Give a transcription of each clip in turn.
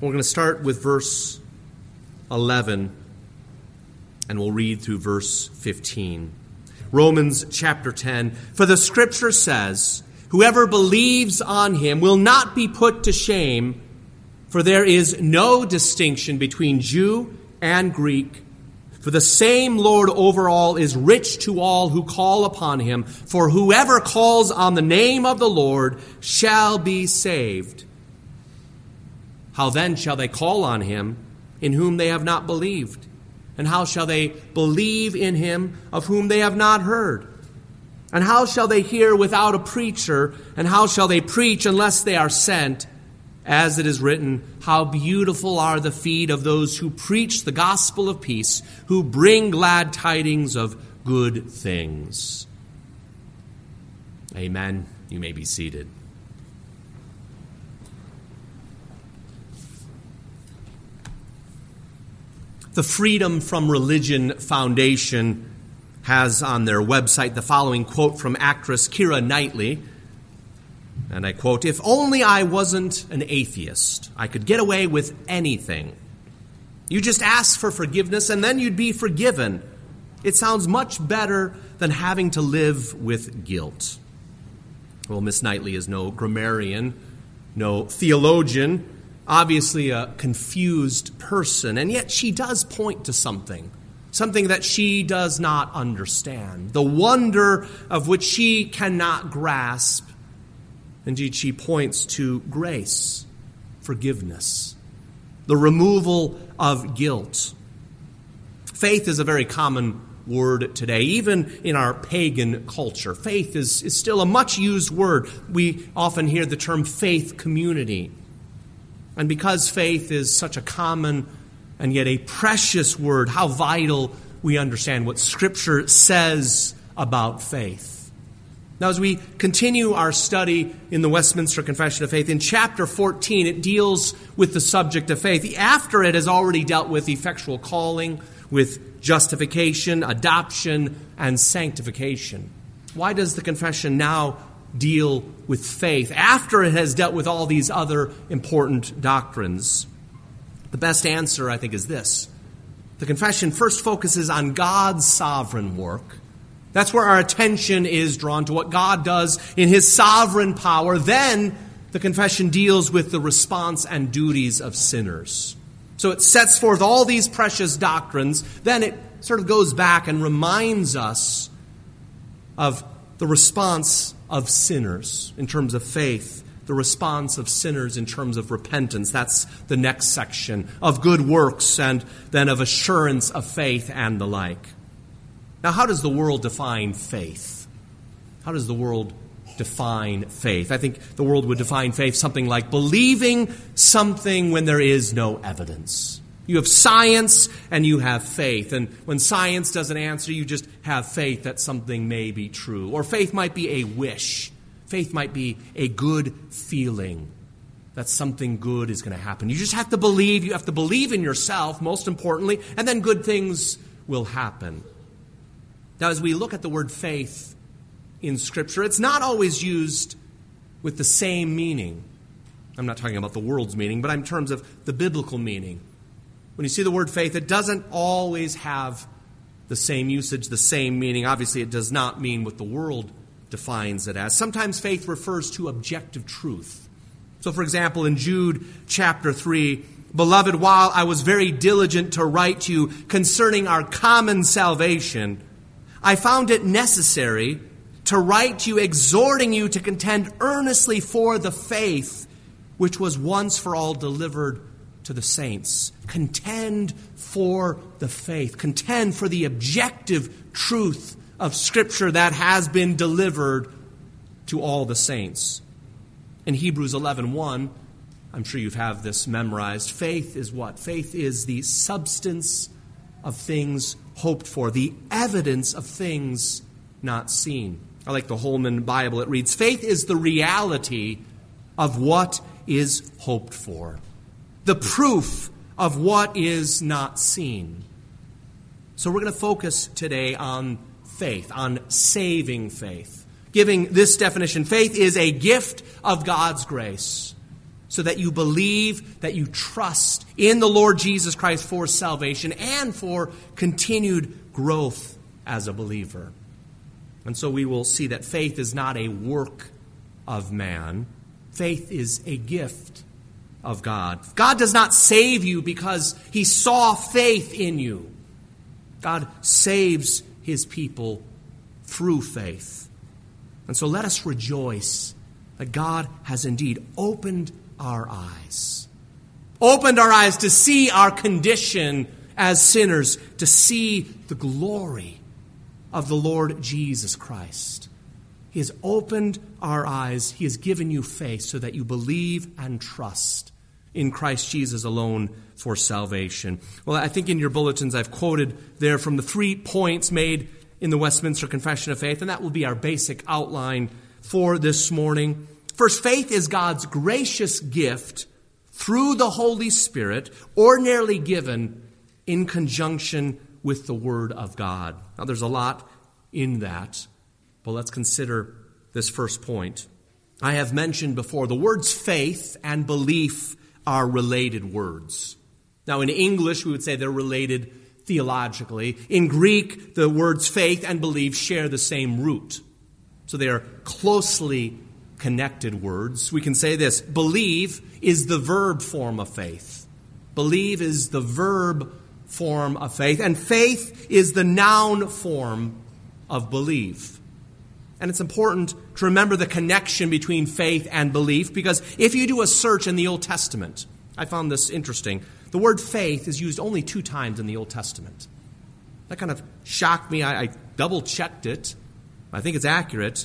We're going to start with verse 11, and we'll read through verse 15. Romans chapter 10, "For the Scripture says, whoever believes on him will not be put to shame, for there is no distinction between Jew and Greek. For the same Lord over all is rich to all who call upon him. For whoever calls on the name of the Lord shall be saved. How then shall they call on him in whom they have not believed? And how shall they believe in him of whom they have not heard? And how shall they hear without a preacher? And how shall they preach unless they are sent? As it is written, how beautiful are the feet of those who preach the gospel of peace, who bring glad tidings of good things." Amen. You may be seated. The Freedom from Religion Foundation has on their website the following quote from actress Keira Knightley. And I quote, "If only I wasn't an atheist, I could get away with anything. You just ask for forgiveness and then you'd be forgiven. It sounds much better than having to live with guilt." Well, Miss Knightley is no grammarian, no theologian, obviously a confused person, and yet she does point to something that she does not understand, the wonder of which she cannot grasp. Indeed, she points to grace, forgiveness, the removal of guilt. Faith is a very common word today, even in our pagan culture. Faith is still a much used word. We often hear the term faith community. And because faith is such a common and yet a precious word, how vital we understand what Scripture says about faith. Now, as we continue our study in the Westminster Confession of Faith, in chapter 14, it deals with the subject of faith. After it has already dealt with effectual calling, with justification, adoption, and sanctification. Why does the confession now deal with faith after it has dealt with all these other important doctrines? The best answer, I think, is this. The confession first focuses on God's sovereign work. That's where our attention is drawn to what God does in His sovereign power. Then the confession deals with the response and duties of sinners. So it sets forth all these precious doctrines. Then it sort of goes back and reminds us of the response of sinners in terms of faith, the response of sinners in terms of repentance. That's the next section, of good works and then of assurance of faith and the like. Now, how does the world define faith? How does the world define faith? I think the world would define faith something like believing something when there is no evidence. You have science and you have faith. And when science doesn't answer, you just have faith that something may be true. Or faith might be a wish. Faith might be a good feeling that something good is going to happen. You just have to believe. You have to believe in yourself, most importantly, and then good things will happen. Now, as we look at the word faith in Scripture, it's not always used with the same meaning. I'm not talking about the world's meaning, but in terms of the biblical meaning. When you see the word faith, it doesn't always have the same usage, the same meaning. Obviously, it does not mean what the world defines it as. Sometimes faith refers to objective truth. So, for example, in Jude chapter 3, "Beloved, while I was very diligent to write to you concerning our common salvation, I found it necessary to write to you, exhorting you to contend earnestly for the faith which was once for all delivered to the saints." Contend for the faith. Contend for the objective truth of Scripture that has been delivered to all the saints. In Hebrews 11:1, I'm sure you have this memorized, faith is what? Faith is the substance of things hoped for, the evidence of things not seen. I like the Holman Bible. It reads, "Faith is the reality of what is hoped for, the proof of what is not seen." So we're going to focus today on faith, on saving faith. Giving this definition, faith is a gift of God's grace. so that you believe, that you trust in the Lord Jesus Christ for salvation and for continued growth as a believer. And so we will see that faith is not a work of man. Faith is a gift of God. God does not save you because he saw faith in you. God saves his people through faith. And so let us rejoice that God has indeed opened our eyes. Opened our eyes to see our condition as sinners, to see the glory of the Lord Jesus Christ. He has opened our eyes. He has given you faith so that you believe and trust in Christ Jesus alone for salvation. Well, I think in your bulletins I've quoted there from the 3 points made in the Westminster Confession of Faith, and that will be our basic outline for this morning. First, faith is God's gracious gift through the Holy Spirit, ordinarily given in conjunction with the Word of God. Now, there's a lot in that, but let's consider this first point. I have mentioned before, the words faith and belief are related words. Now, in English, we would say they're related theologically. In Greek, the words faith and belief share the same root. So they are closely connected words. We can say this: believe is the verb form of faith. Believe is the verb form of faith, and faith is the noun form of believe. And it's important to remember the connection between faith and belief, because if you do a search in the Old Testament, I found this interesting. The word faith is used only 2 times in the Old Testament. That kind of shocked me. I double-checked it. I think it's accurate.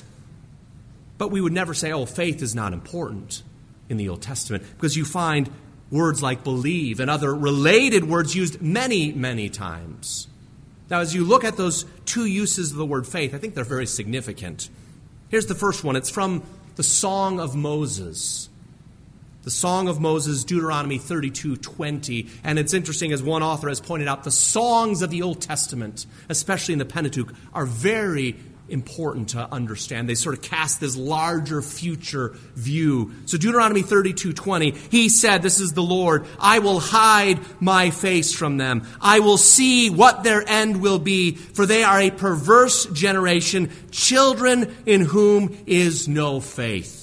But we would never say, oh, faith is not important in the Old Testament, because you find words like believe and other related words used many, many times. Now, as you look at those 2 uses of the word faith, I think they're very significant. Here's the first one. It's from the Song of Moses. The Song of Moses, Deuteronomy 32:20. And it's interesting, as one author has pointed out, the songs of the Old Testament, especially in the Pentateuch, are very important to understand. They sort of cast this larger future view. So Deuteronomy 32:20, he said, this is the Lord, I will hide my face from them. I will see what their end will be, for they are a perverse generation, children in whom is no faith.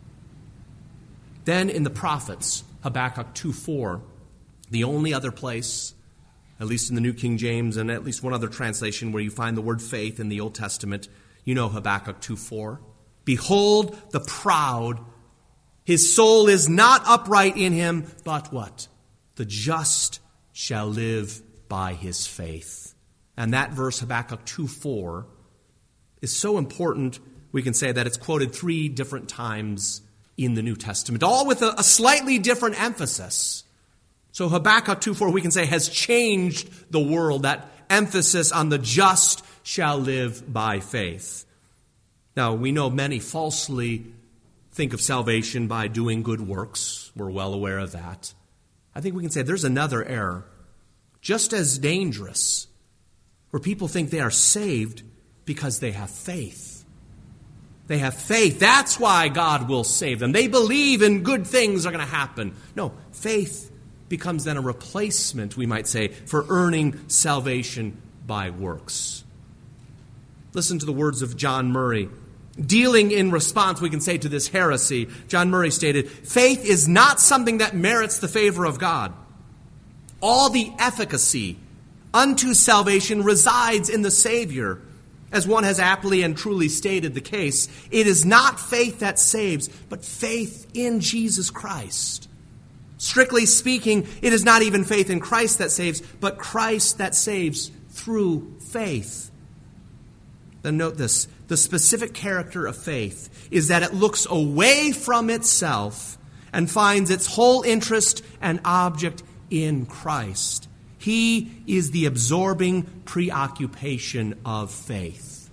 Then in the prophets, Habakkuk 2:4, the only other place, at least in the New King James and at least one other translation where you find the word faith in the Old Testament, you know Habakkuk 2:4. Behold the proud, his soul is not upright in him, but what? The just shall live by his faith. And that verse, Habakkuk 2:4, is so important, we can say that it's quoted 3 different times in the New Testament, all with a slightly different emphasis. So Habakkuk 2:4, we can say, has changed the world, that emphasis on the just shall live by faith. Now, we know many falsely think of salvation by doing good works. We're well aware of that. I think we can say there's another error, just as dangerous, where people think they are saved because they have faith. They have faith. That's why God will save them. They believe in good things are going to happen. No, faith becomes then a replacement, we might say, for earning salvation by works. Listen to the words of John Murray. Dealing in response, we can say, to this heresy, John Murray stated, faith is not something that merits the favor of God. All the efficacy unto salvation resides in the Savior. As one has aptly and truly stated the case, it is not faith that saves, but faith in Jesus Christ. Strictly speaking, it is not even faith in Christ that saves, but Christ that saves through faith. Then note this, the specific character of faith is that it looks away from itself and finds its whole interest and object in Christ. He is the absorbing preoccupation of faith.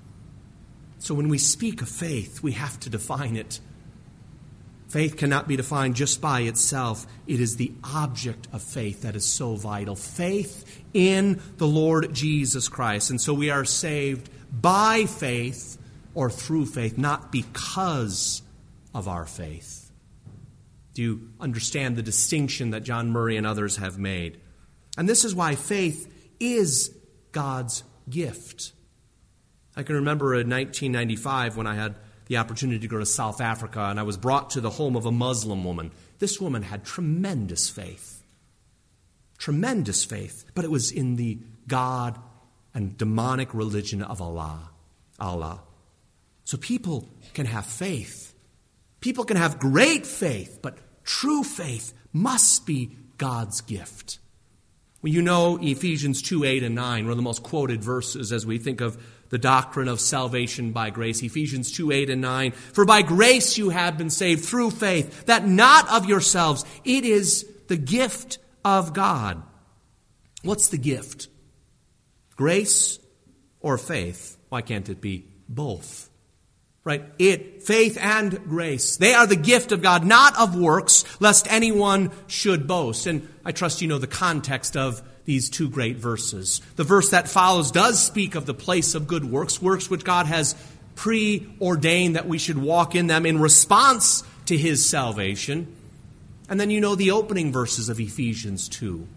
So when we speak of faith, we have to define it. Faith cannot be defined just by itself. It is the object of faith that is so vital. Faith in the Lord Jesus Christ. And so we are saved by faith or through faith, not because of our faith. Do you understand the distinction that John Murray and others have made? And this is why faith is God's gift. I can remember in 1995 when I had the opportunity to go to South Africa and I was brought to the home of a Muslim woman. This woman had tremendous faith. Tremendous faith. But it was in the God and demonic religion of Allah. So people can have faith. People can have great faith, but true faith must be God's gift. Well, you know Ephesians 2:8 and 9, one of the most quoted verses as we think of the doctrine of salvation by grace. Ephesians 2:8 and 9. For by grace you have been saved through faith, that not of yourselves. It is the gift of God. What's the gift? Grace or faith? Why can't it be both? Right? Faith and grace. They are the gift of God, not of works, lest anyone should boast. And I trust you know the context of these two great verses. The verse that follows does speak of the place of good works, works which God has preordained that we should walk in them in response to his salvation. And then you know the opening verses of Ephesians 2.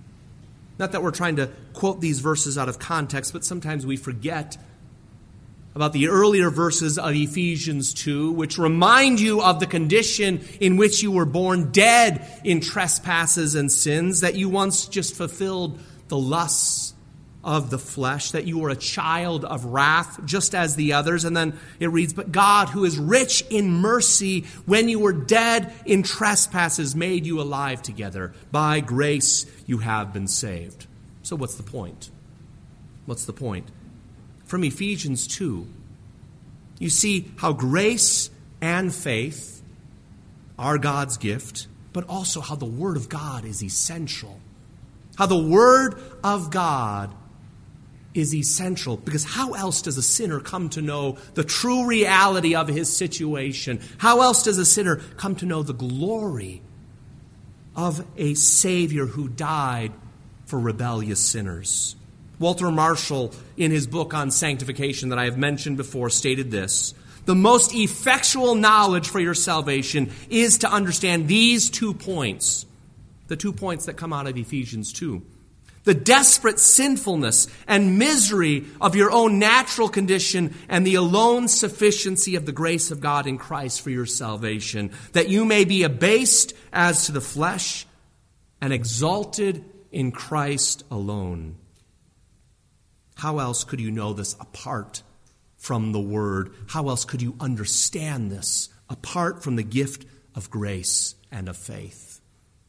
Not that we're trying to quote these verses out of context, but sometimes we forget about the earlier verses of Ephesians 2, which remind you of the condition in which you were born, dead in trespasses and sins, that you once just fulfilled the lusts of the flesh, that you were a child of wrath, just as the others. And then it reads, but God, who is rich in mercy, when you were dead in trespasses, made you alive together. By grace you have been saved. So what's the point? What's the point? From Ephesians 2, you see how grace and faith are God's gift, but also how the Word of God is essential. How the Word of God is essential, because how else does a sinner come to know the true reality of his situation? How else does a sinner come to know the glory of a Savior who died for rebellious sinners? Walter Marshall, in his book on sanctification that I have mentioned before, stated this: the most effectual knowledge for your salvation is to understand these 2 points, the 2 points that come out of Ephesians 2. The desperate sinfulness and misery of your own natural condition and the alone sufficiency of the grace of God in Christ for your salvation, that you may be abased as to the flesh and exalted in Christ alone. How else could you know this apart from the Word? How else could you understand this apart from the gift of grace and of faith?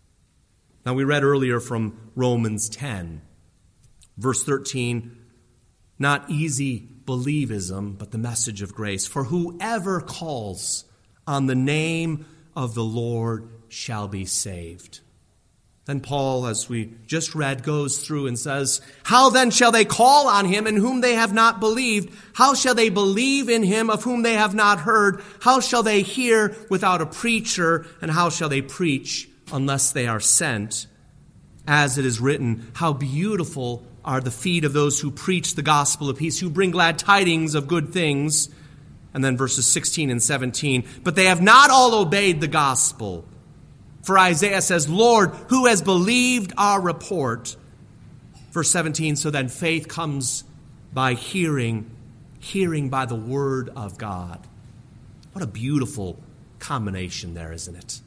Now, we read earlier from Romans 10, verse 13, not easy believism, but the message of grace. For whoever calls on the name of the Lord shall be saved. Then Paul, as we just read, goes through and says, how then shall they call on him in whom they have not believed? How shall they believe in him of whom they have not heard? How shall they hear without a preacher? And how shall they preach unless they are sent? As it is written, how beautiful are the feet of those who preach the gospel of peace, who bring glad tidings of good things. And then verses 16 and 17, but they have not all obeyed the gospel. For Isaiah says, Lord, who has believed our report? Verse 17, so then faith comes by hearing, hearing by the word of God. What a beautiful combination there, isn't it?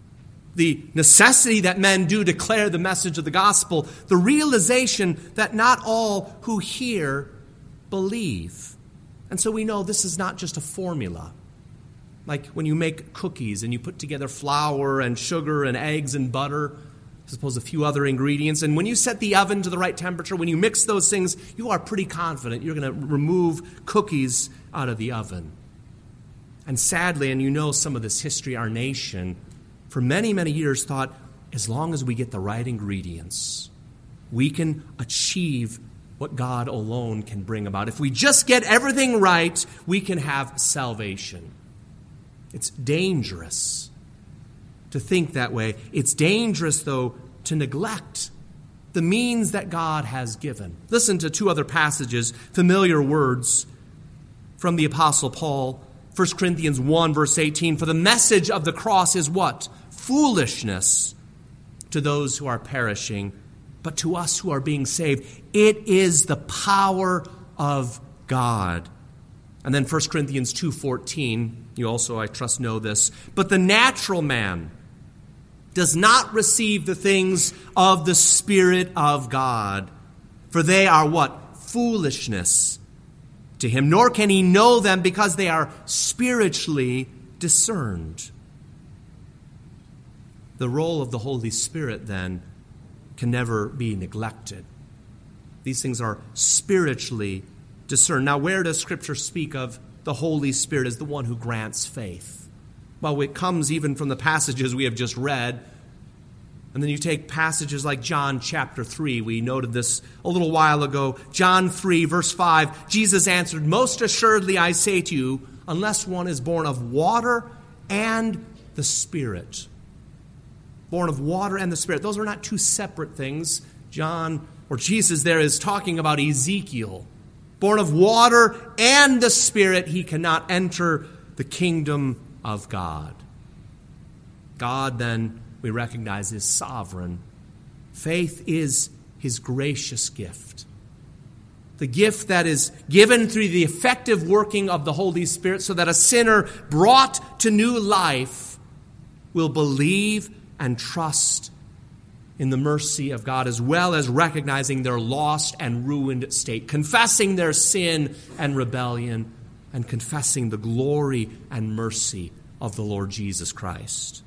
The necessity that men do declare the message of the gospel, the realization that not all who hear believe. And so we know this is not just a formula. Like when you make cookies and you put together flour and sugar and eggs and butter, I suppose a few other ingredients. And when you set the oven to the right temperature, when you mix those things, you are pretty confident you're going to remove cookies out of the oven. And sadly, and you know some of this history, our nation, for many, many years thought, as long as we get the right ingredients, we can achieve what God alone can bring about. If we just get everything right, we can have salvation. It's dangerous to think that way. It's dangerous, though, to neglect the means that God has given. Listen to 2 other passages, familiar words from the Apostle Paul. 1 Corinthians 1, verse 18, for the message of the cross is what? foolishness to those who are perishing, but to us who are being saved, it is the power of God. And then 1 Corinthians 2:14, you also, I trust, know this. But the natural man does not receive the things of the Spirit of God, for they are what? Foolishness to him, nor can he know them because they are spiritually discerned. The role of the Holy Spirit, then, can never be neglected. These things are spiritually discerned. Now, where does Scripture speak of the Holy Spirit as the one who grants faith? Well, it comes even from the passages we have just read. And then you take passages like John chapter 3. We noted this a little while ago. John 3, verse 5, Jesus answered, "Most assuredly I say to you, unless one is born of water and the Spirit." Born of water and the Spirit. Those are not two separate things. Jesus there is talking about Ezekiel. Born of water and the Spirit, he cannot enter the kingdom of God. God, then, we recognize, is sovereign. Faith is his gracious gift. The gift that is given through the effective working of the Holy Spirit so that a sinner brought to new life will believe and trust in the mercy of God, as well as recognizing their lost and ruined state, confessing their sin and rebellion, and confessing the glory and mercy of the Lord Jesus Christ.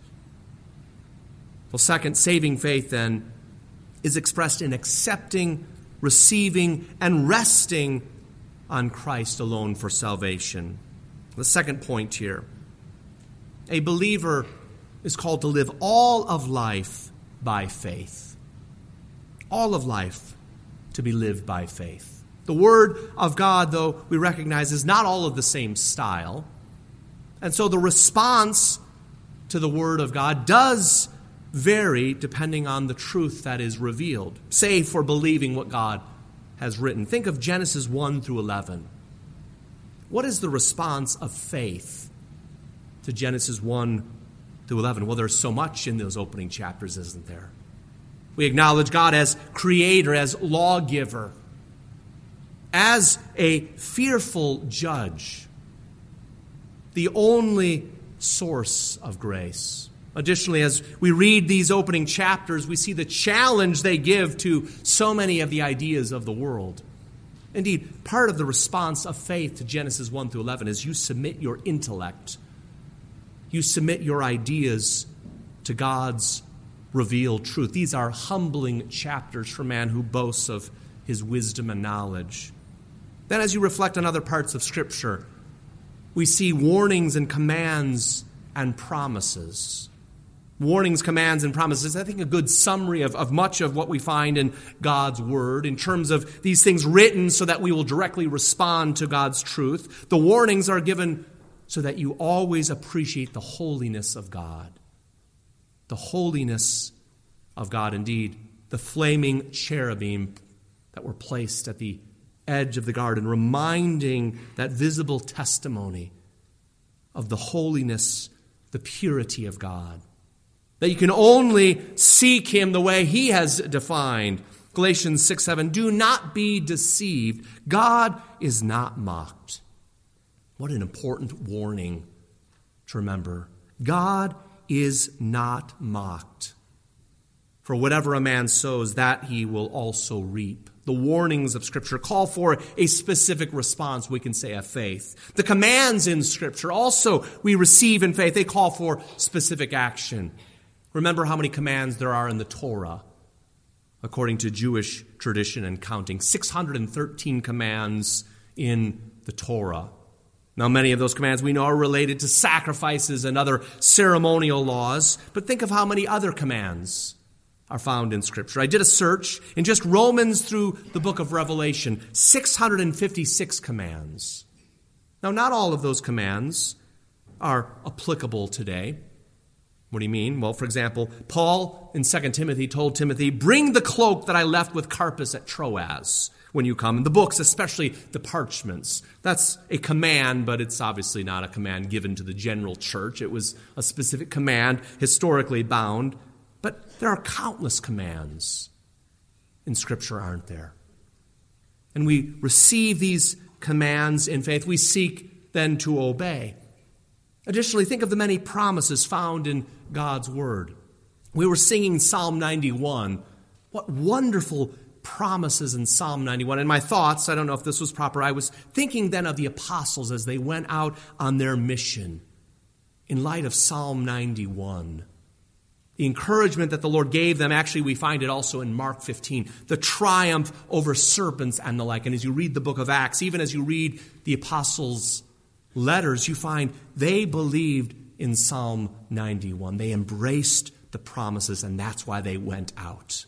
Well, second, saving faith, then, is expressed in accepting, receiving, and resting on Christ alone for salvation. The second point here, a believer is called to live all of life by faith. All of life to be lived by faith. The Word of God, though, we recognize is not all of the same style. And so the response to the Word of God does vary depending on the truth that is revealed, save for believing what God has written. Think of Genesis 1 through 11. What is the response of faith to Genesis 1 through 11? Well, there's so much in those opening chapters, isn't there? We acknowledge God as creator, as lawgiver, as a fearful judge, the only source of grace. Additionally, as we read these opening chapters, we see the challenge they give to so many of the ideas of the world. Indeed, part of the response of faith to Genesis 1 through 11 is you submit your intellect. You submit your ideas to God's revealed truth. These are humbling chapters for man who boasts of his wisdom and knowledge. Then as you reflect on other parts of Scripture, we see warnings and commands and promises. Warnings, commands, and promises. I think a good summary of much of what we find in God's Word in terms of these things written so that we will directly respond to God's truth. The warnings are given so that you always appreciate the holiness of God. The holiness of God, indeed. The flaming cherubim that were placed at the edge of the garden, reminding that visible testimony of the holiness, the purity of God. That you can only seek him the way he has defined. Galatians 6:7, do not be deceived. God is not mocked. What an important warning to remember. God is not mocked. For whatever a man sows, that he will also reap. The warnings of Scripture call for a specific response, we can say, of faith. The commands in Scripture also we receive in faith. They call for specific action. Remember how many commands there are in the Torah, according to Jewish tradition and counting. 613 commands in the Torah. Now, many of those commands we know are related to sacrifices and other ceremonial laws, but think of how many other commands are found in Scripture. I did a search in just Romans through the book of Revelation, 656 commands. Now, not all of those commands are applicable today. What do you mean? Well, for example, Paul in 2 Timothy told Timothy, bring the cloak that I left with Carpus at Troas when you come. And the books, especially the parchments. That's a command, but it's obviously not a command given to the general church. It was a specific command, historically bound. But there are countless commands in Scripture, aren't there? And we receive these commands in faith. We seek then to obey. Additionally, think of the many promises found in God's Word. We were singing Psalm 91. What wonderful promises in Psalm 91. In my thoughts, I don't know if this was proper, I was thinking then of the apostles as they went out on their mission in light of Psalm 91. The encouragement that the Lord gave them, actually we find it also in Mark 15, the triumph over serpents and the like. And as you read the book of Acts, even as you read the apostles' letters, you find they believed in Psalm 91. They embraced the promises, and that's why they went out.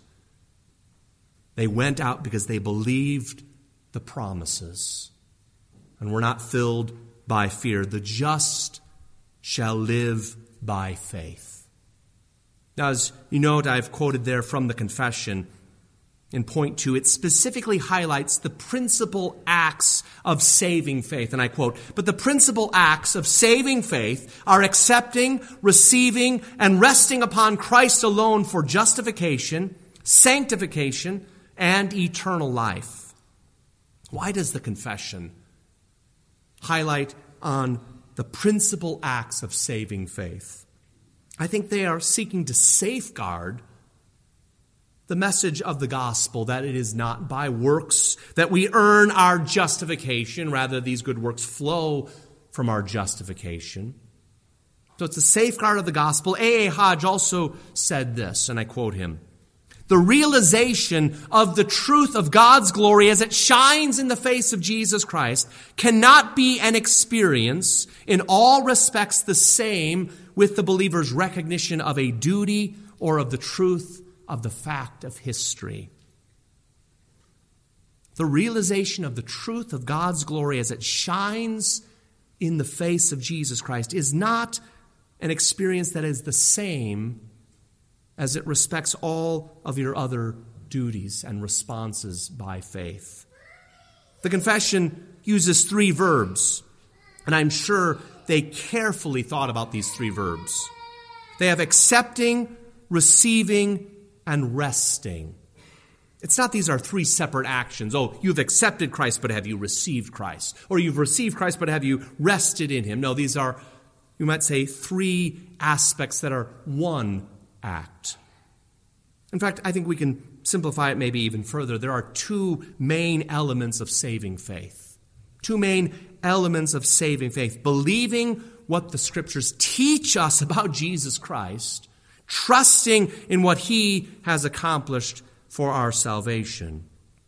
They went out because they believed the promises and were not filled by fear. The just shall live by faith. Now, as you note, I've quoted there from the confession in point 2. It specifically highlights the principal acts of saving faith. And I quote, but the principal acts of saving faith are accepting, receiving, and resting upon Christ alone for justification, sanctification, and eternal life. Why does the confession highlight on the principal acts of saving faith? I think they are seeking to safeguard the message of the gospel that it is not by works that we earn our justification. Rather, these good works flow from our justification. So it's a safeguard of the gospel. A.A. Hodge also said this, and I quote him, the realization of the truth of God's glory as it shines in the face of Jesus Christ cannot be an experience in all respects the same with the believer's recognition of a duty or of the truth of the fact of history. The realization of the truth of God's glory as it shines in the face of Jesus Christ is not an experience that is the same as it respects all of your other duties and responses by faith. The confession uses 3 verbs, and I'm sure they carefully thought about these 3 verbs. They have accepting, receiving, and resting. It's not these are 3 separate actions. Oh, you've accepted Christ, but have you received Christ? Or you've received Christ, but have you rested in him? No, these are, you might say, 3 aspects that are one act. In fact, I think we can simplify it maybe even further. There are 2 main elements of saving faith. 2 main elements of saving faith. Believing what the Scriptures teach us about Jesus Christ, trusting in what he has accomplished for our salvation.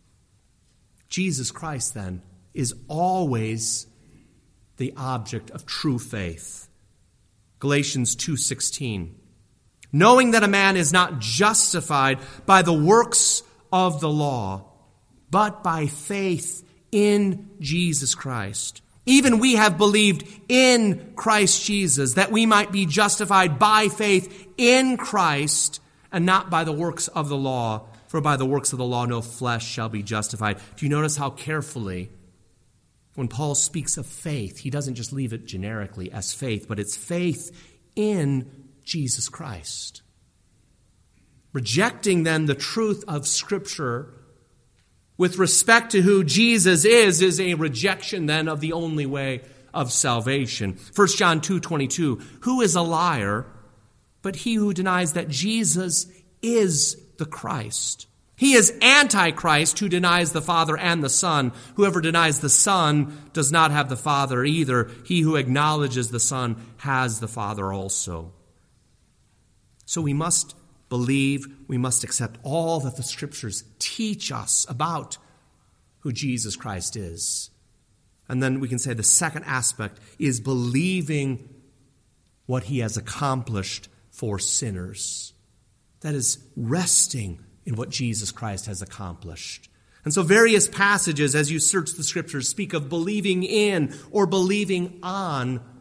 Jesus Christ, then, is always the object of true faith. Galatians 2:16. Knowing that a man is not justified by the works of the law, but by faith in Jesus Christ. Even we have believed in Christ Jesus, that we might be justified by faith in Christ, and not by the works of the law. For by the works of the law no flesh shall be justified. Do you notice how carefully, when Paul speaks of faith, he doesn't just leave it generically as faith, but it's faith in Jesus Christ. Rejecting then the truth of Scripture with respect to who Jesus is a rejection then of the only way of salvation. 1 John 2:22, who is a liar but he who denies that Jesus is the Christ? He is Antichrist who denies the Father and the Son. Whoever denies the Son does not have the Father either. He who acknowledges the Son has the Father also. So we must believe, we must accept all that the Scriptures teach us about who Jesus Christ is. And then we can say the second aspect is believing what he has accomplished for sinners. That is resting in what Jesus Christ has accomplished. And so various passages, as you search the Scriptures, speak of believing in or believing on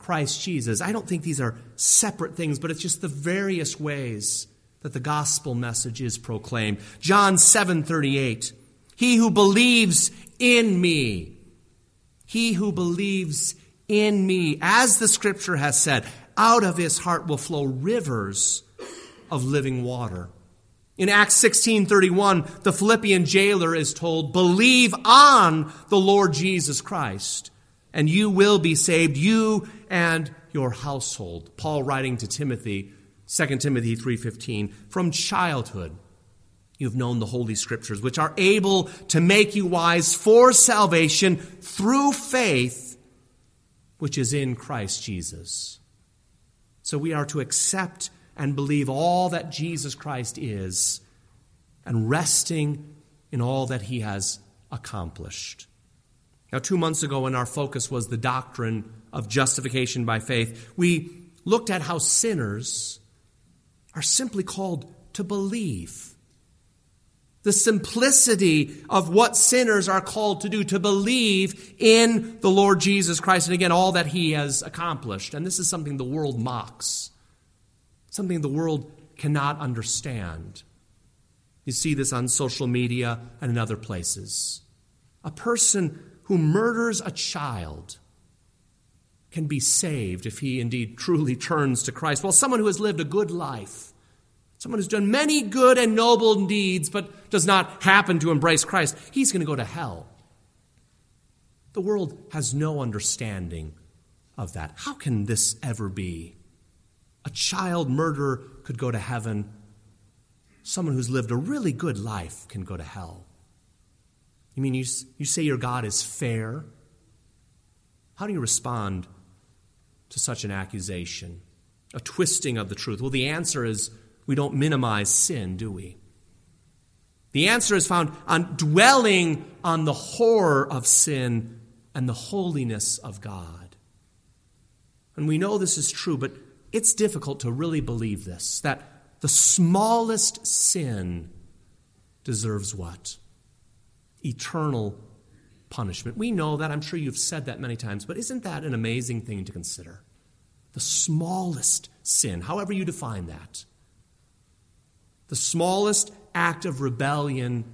Christ Jesus. I don't think these are separate things, but it's just the various ways that the gospel message is proclaimed. John 7:38, he who believes in me, he who believes in me, as the scripture has said, out of his heart will flow rivers of living water. In Acts 16:31, the Philippian jailer is told, believe on the Lord Jesus Christ, and you will be saved, you and your household. Paul writing to Timothy, 2 Timothy 3:15, from childhood you've known the Holy Scriptures, which are able to make you wise for salvation through faith, which is in Christ Jesus. So we are to accept and believe all that Jesus Christ is, and resting in all that he has accomplished. Now, 2 months ago, when our focus was the doctrine of justification by faith, we looked at how sinners are simply called to believe. The simplicity of what sinners are called to do, to believe in the Lord Jesus Christ, and again, all that he has accomplished. And this is something the world mocks, something the world cannot understand. You see this on social media and in other places. A person who murders a child can be saved if he indeed truly turns to Christ. While someone who has lived a good life, someone who's done many good and noble deeds but does not happen to embrace Christ, he's going to go to hell. The world has no understanding of that. How can this ever be? A child murderer could go to heaven. Someone who's lived a really good life can go to hell. You mean you say your God is fair? How do you respond to such an accusation? A twisting of the truth? Well, the answer is we don't minimize sin, do we? The answer is found on dwelling on the horror of sin and the holiness of God. And we know this is true, but it's difficult to really believe this, that the smallest sin deserves what? Eternal punishment. We know that. I'm sure you've said that many times, but isn't that an amazing thing to consider? The smallest sin, however you define that. The smallest act of rebellion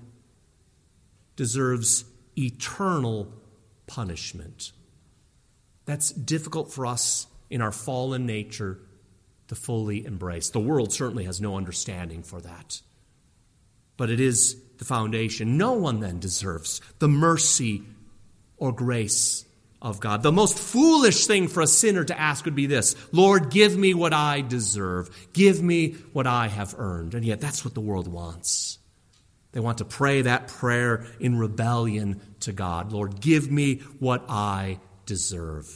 deserves eternal punishment. That's difficult for us in our fallen nature to fully embrace. The world certainly has no understanding for that. But it is the foundation. No one then deserves the mercy or grace of God. The most foolish thing for a sinner to ask would be this: Lord, give me what I deserve. Give me what I have earned. And yet that's what the world wants. They want to pray that prayer in rebellion to God. Lord, give me what I deserve.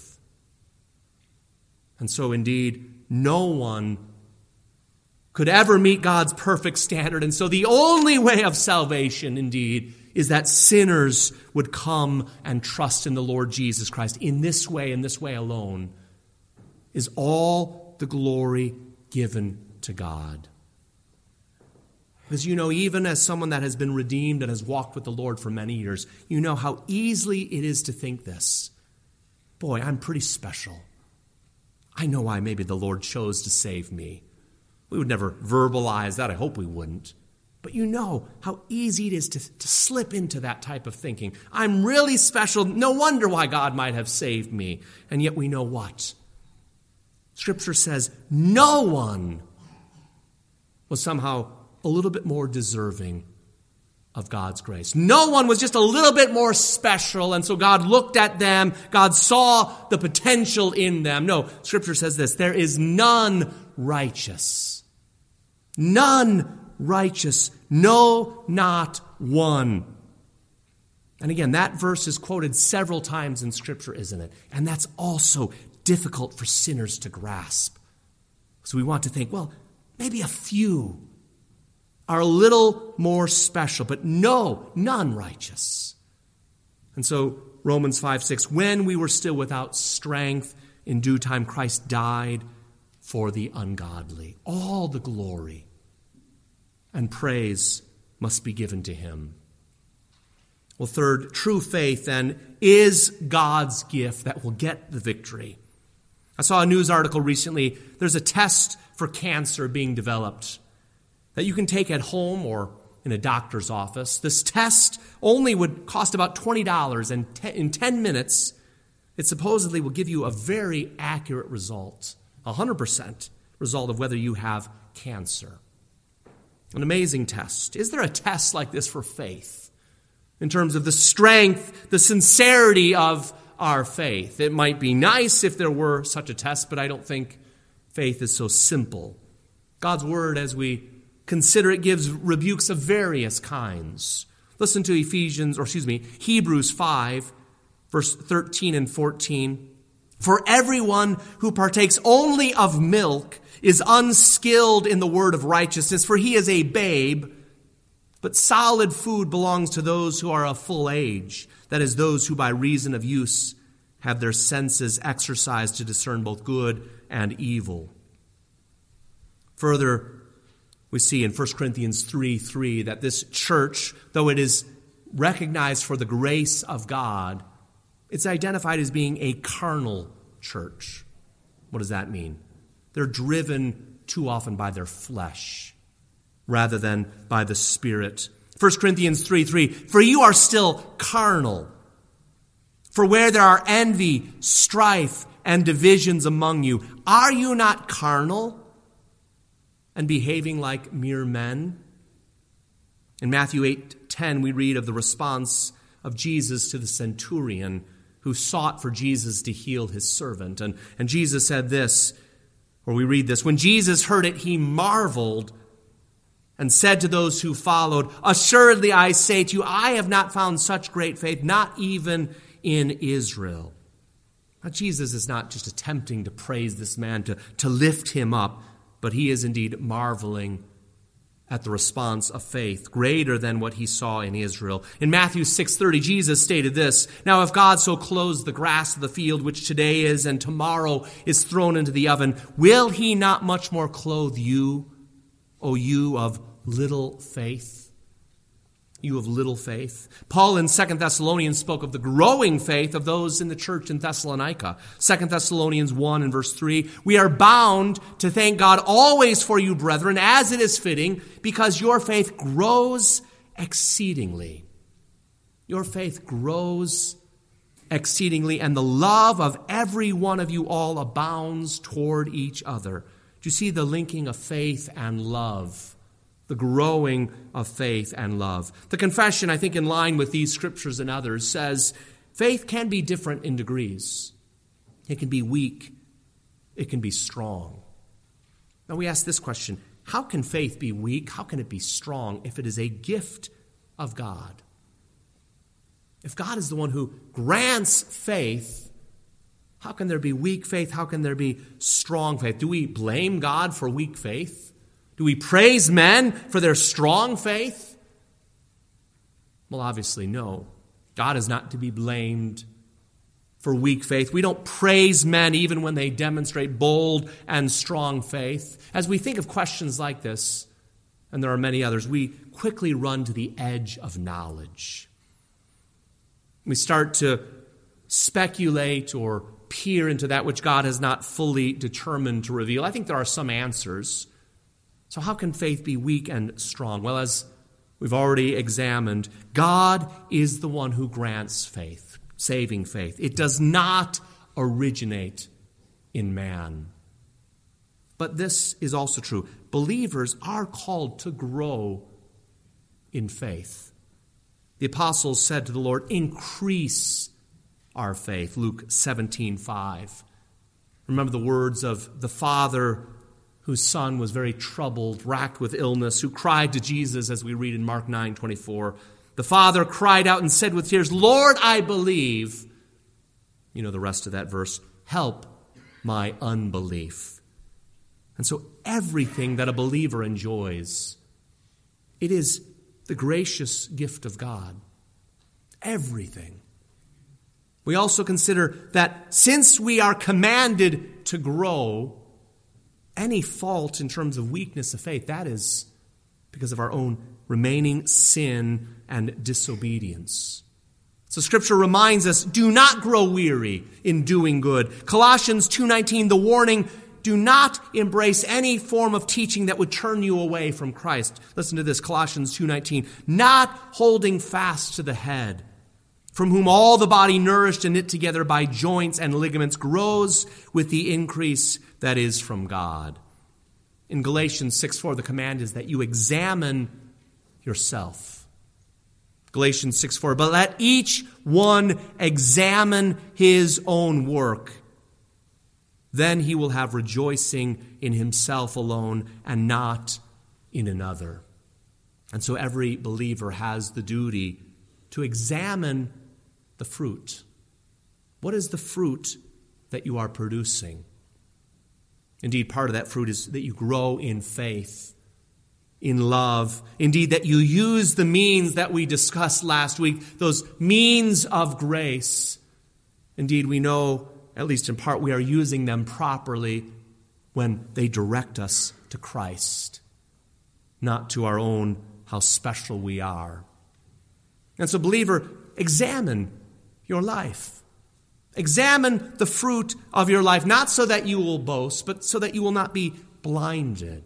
And so indeed, no one could ever meet God's perfect standard. And so the only way of salvation, indeed, is that sinners would come and trust in the Lord Jesus Christ. In this way alone, is all the glory given to God. Because you know, even as someone that has been redeemed and has walked with the Lord for many years, you know how easily it is to think this. Boy, I'm pretty special. I know why maybe the Lord chose to save me. We would never verbalize that. I hope we wouldn't. But you know how easy it is to slip into that type of thinking. I'm really special. No wonder why God might have saved me. And yet we know what? Scripture says no one was somehow a little bit more deserving of God's grace. No one was just a little bit more special, and so God looked at them. God saw the potential in them. No, Scripture says this: there is none righteous. None righteous. No, not one. And again, that verse is quoted several times in Scripture, isn't it? And that's also difficult for sinners to grasp. So we want to think, well, maybe a few are a little more special, but no, none righteous. And so Romans 5:6, when we were still without strength, in due time Christ died for the ungodly. All the glory and praise must be given to him. Well, third, true faith then is God's gift that will get the victory. I saw a news article recently. There's a test for cancer being developed that you can take at home or in a doctor's office. This test only would cost about $20, and in 10 minutes, it supposedly will give you a very accurate result, 100% result of whether you have cancer. An amazing test. Is there a test like this for faith? In terms of the strength, the sincerity of our faith. It might be nice if there were such a test, but I don't think faith is so simple. God's word, as we consider it, gives rebukes of various kinds. Listen to Hebrews 5, verse 13 and 14. For everyone who partakes only of milk is unskilled in the word of righteousness, for he is a babe. But solid food belongs to those who are of full age, that is, those who by reason of use have their senses exercised to discern both good and evil. Further, we see in 1 Corinthians 3:3 that this church, though it is recognized for the grace of God, it's identified as being a carnal church. What does that mean? They're driven too often by their flesh rather than by the Spirit. 1 Corinthians 3:3, for you are still carnal. For where there are envy, strife, and divisions among you, are you not carnal and behaving like mere men? In Matthew 8:10, we read of the response of Jesus to the centurion who sought for Jesus to heal his servant. And Jesus said this, or we read this, when Jesus heard it, he marveled and said to those who followed, assuredly I say to you, I have not found such great faith, not even in Israel. Now, Jesus is not just attempting to praise this man, to lift him up, but he is indeed marveling at the response of faith, greater than what he saw in Israel. In Matthew 6:30, Jesus stated this, now if God so clothes the grass of the field, which today is and tomorrow is thrown into the oven, will he not much more clothe you, O you of little faith? You of little faith. Paul in 2 Thessalonians spoke of the growing faith of those in the church in Thessalonica. 2 Thessalonians 1 and verse 3, we are bound to thank God always for you, brethren, as it is fitting, because your faith grows exceedingly. Your faith grows exceedingly, and the love of every one of you all abounds toward each other. Do you see the linking of faith and love? The growing of faith and love. The confession, I think in line with these scriptures and others, says faith can be different in degrees. It can be weak. It can be strong. Now we ask this question, how can faith be weak? How can it be strong if it is a gift of God? If God is the one who grants faith, how can there be weak faith? How can there be strong faith? Do we blame God for weak faith? Do we praise men for their strong faith? Well, obviously, no. God is not to be blamed for weak faith. We don't praise men even when they demonstrate bold and strong faith. As we think of questions like this, and there are many others, we quickly run to the edge of knowledge. We start to speculate or peer into that which God has not fully determined to reveal. I think there are some answers. So how can faith be weak and strong? Well, as we've already examined, God is the one who grants faith, saving faith. It does not originate in man. But this is also true. Believers are called to grow in faith. The apostles said to the Lord, increase our faith, Luke 17:5. Remember the words of the father whose son was very troubled, racked with illness, who cried to Jesus, as we read in Mark 9:24. The father cried out and said with tears, Lord, I believe. You know the rest of that verse. Help my unbelief. And so everything that a believer enjoys, it is the gracious gift of God. Everything. We also consider that since we are commanded to grow, any fault in terms of weakness of faith, that is because of our own remaining sin and disobedience. So Scripture reminds us, do not grow weary in doing good. Colossians 2:19, the warning, do not embrace any form of teaching that would turn you away from Christ. Listen to this, Colossians 2:19, not holding fast to the head, from whom all the body nourished and knit together by joints and ligaments grows with the increase that is from God. In Galatians 6:4, the command is that you examine yourself. Galatians 6:4, but let each one examine his own work. Then he will have rejoicing in himself alone and not in another. And so every believer has the duty to examine the fruit. What is the fruit that you are producing? Indeed, part of that fruit is that you grow in faith, in love. Indeed, that you use the means that we discussed last week, those means of grace. Indeed, we know, at least in part, we are using them properly when they direct us to Christ, not to our own how special we are. And so, believer, examine your life. Examine the fruit of your life, not so that you will boast, but so that you will not be blinded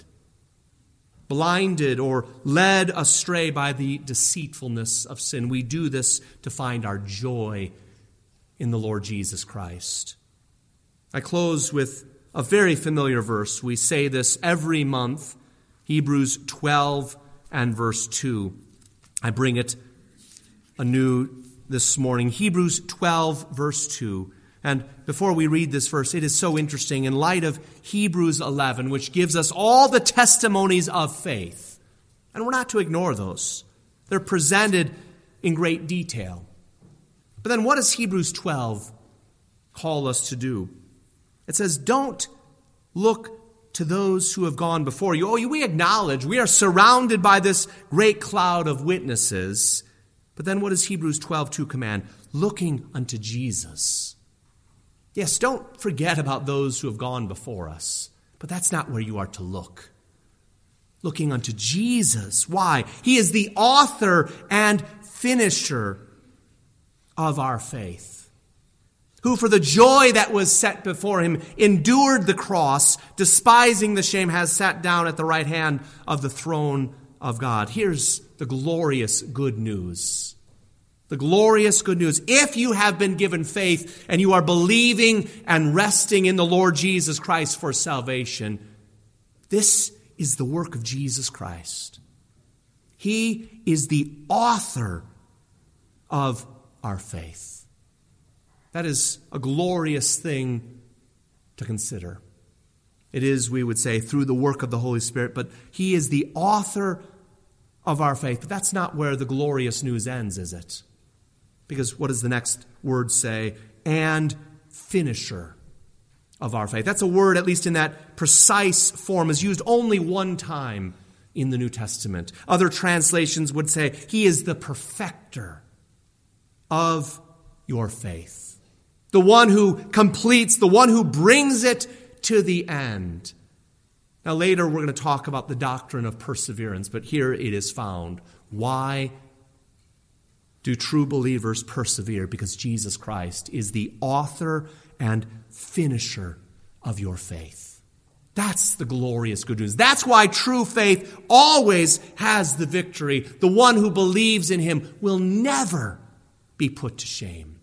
or led astray by the deceitfulness of sin. We do this to find our joy in the Lord Jesus Christ. I close with a very familiar verse. We say this every month, Hebrews 12 and verse 2. I bring it anew this morning. Hebrews 12, verse 2. And before we read this verse, it is so interesting in light of Hebrews 11, which gives us all the testimonies of faith. And we're not to ignore those. They're presented in great detail. But then what does Hebrews 12 call us to do? It says, don't look to those who have gone before you. Oh, we acknowledge we are surrounded by this great cloud of witnesses. But then what does Hebrews 12:2 command? Looking unto Jesus. Yes, don't forget about those who have gone before us, but that's not where you are to look. Looking unto Jesus. Why? He is the author and finisher of our faith, who for the joy that was set before him endured the cross, despising the shame, has sat down at the right hand of the throne of God. Here's the glorious good news. The glorious good news. If you have been given faith and you are believing and resting in the Lord Jesus Christ for salvation, this is the work of Jesus Christ. He is the author of our faith. That is a glorious thing to consider. It is, we would say, through the work of the Holy Spirit, but He is the author of our faith. But that's not where the glorious news ends, is it? Because what does the next word say? And finisher of our faith. That's a word, at least in that precise form, is used only one time in the New Testament. Other translations would say, He is the perfecter of your faith. The one who completes, the one who brings it to the end. Now later we're going to talk about the doctrine of perseverance, but here it is found. Why do true believers persevere? Because Jesus Christ is the author and finisher of your faith. That's the glorious good news. That's why true faith always has the victory. The one who believes in Him will never be put to shame.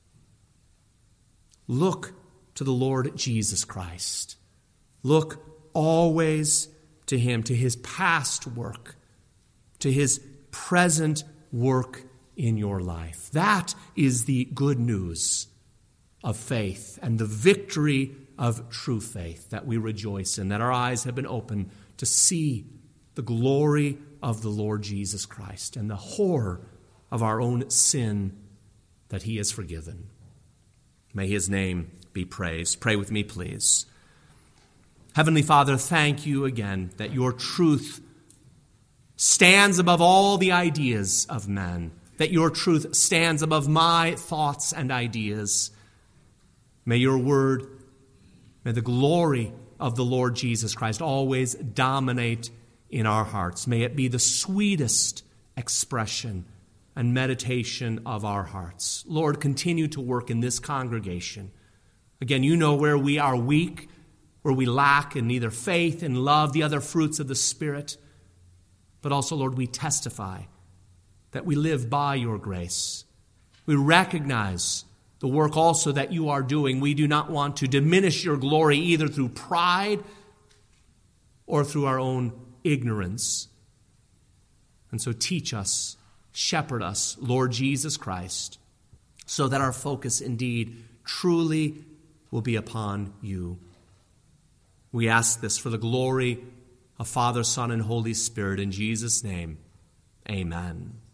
Look to the Lord Jesus Christ. Look always to Him, to His past work, to His present work in your life. That is the good news of faith and the victory of true faith that we rejoice in, that our eyes have been opened to see the glory of the Lord Jesus Christ and the horror of our own sin that He has forgiven. May His name be praised. Pray with me, please. Heavenly Father, thank You again that Your truth stands above all the ideas of men, that Your truth stands above my thoughts and ideas. May Your word, may the glory of the Lord Jesus Christ always dominate in our hearts. May it be the sweetest expression and meditation of our hearts. Lord, continue to work in this congregation. Again, you know where we are weak, where we lack in neither faith and love, the other fruits of the Spirit. But also, Lord, we testify that we live by your grace. We recognize the work also that you are doing. We do not want to diminish your glory either through pride or through our own ignorance. And so teach us, shepherd us, Lord Jesus Christ, so that our focus indeed truly will be upon you. We ask this for the glory of Father, Son, and Holy Spirit. In Jesus' name, amen.